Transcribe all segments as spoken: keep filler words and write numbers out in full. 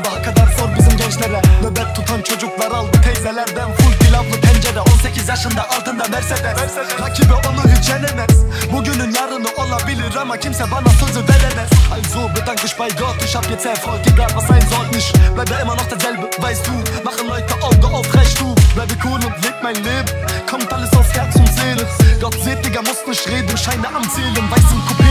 sabaha kadar zor bizim gençlere. Nöbet tutan çocuklar aldı teyzelerden full pilavlı tencere. On sekiz yaşında altında Mercedes, Mercedes. Rakibi onu hiç yenemez. Bugünün yarını olabilir ama kimse bana sözü veremez. Also bedanke ich bei Gott, ich hab jetzt Erfolg, egal was sein soll. Ich bleibe immer noch derselbe, weißt du. Machen Leute Auge auf, recht du. Bleibe cool und leb mein Leben, kommt alles aus Herz und Seele. Gott seht, Digga, muss nicht reden, Scheine am Zählen, weiß im Coupé.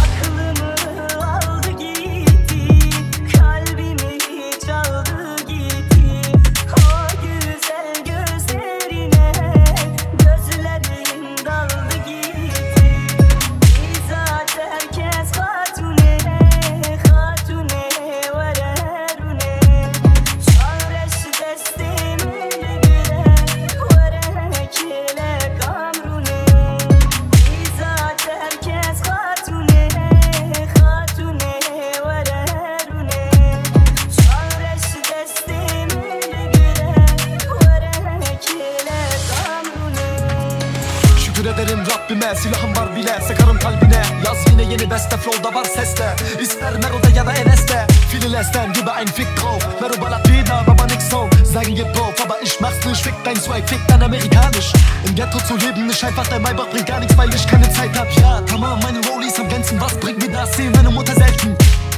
Ederim Rabbime, silahım var bile, sıkarım kalbine. Yaz yine yeni beste, flow'da var seste. İster Mero'da ya da Enes'te. Viele lästern über ein Fick drauf. Mero ballert wieder, aber nix so. Sagen gib drauf, aber ich mach's nicht. Fick dein Swag, fick dein amerikanisch. Im Ghetto zu leben ist einfach, der Maybach bringt gar nichts, weil ich keine Zeit hab. Ja, tamam, meine Rollies am Grenzen, was bringt mir das? Sehen meine Mutter selten.